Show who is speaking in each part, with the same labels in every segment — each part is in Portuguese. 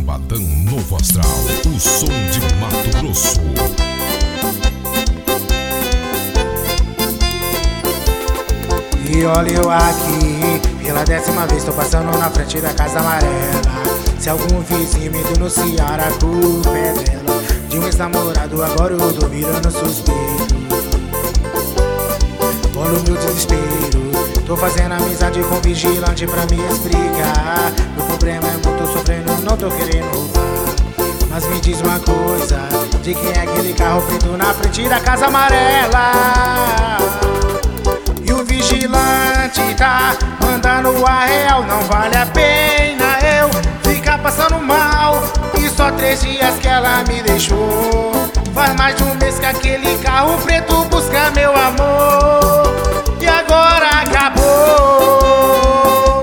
Speaker 1: Sabadão Novo Astral, o som de Mato Grosso.
Speaker 2: E olha eu aqui, pela 10ª vez tô passando na frente da Casa Amarela. Se algum vizinho me denunciar, a culpa é dela. De um ex-namorado agora eu tô virando suspeito. Olha o meu desespero, tô fazendo amizade com vigilante pra me explicar. Meu problema é muito sofrendo, não tô querendo roubar. Mas me diz uma coisa, de quem é aquele carro preto na frente da Casa Amarela? E o vigilante tá mandando a real, não vale a pena eu ficar passando mal. E só 3 dias que ela me deixou. Faz mais de um mês que aquele carro preto busca meu amor. E agora acabou.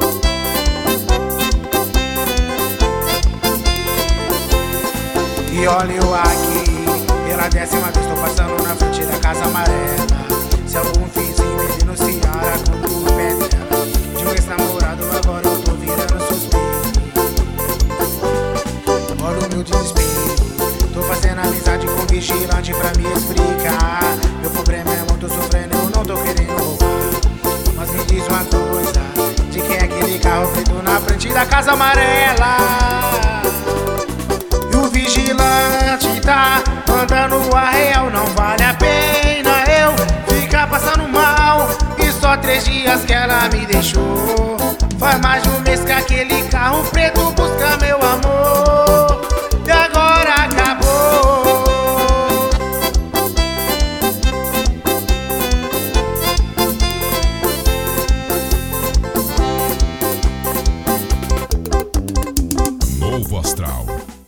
Speaker 2: E olha eu aqui, pela 10ª vez tô passando na frente da Casa Amarela. Se algum vizinho me denunciar, a culpa é dela. De um ex-namorado agora eu tô virando suspeito. Olha o meu desespero, tô fazendo amizade com vigilante pra me explicar. Meu problema é muito sofrendo, eu não tô querendo roubar. Mas me diz uma coisa, de quem é aquele carro preto na frente da Casa Amarela? E o vigilante tá mandando a real, não vale a pena eu ficar passando mal. E só 3 dias que ela me deixou. Faz mais de um mês que aquele carro preto busca meu amor. E agora acabou.
Speaker 1: Novo Astral.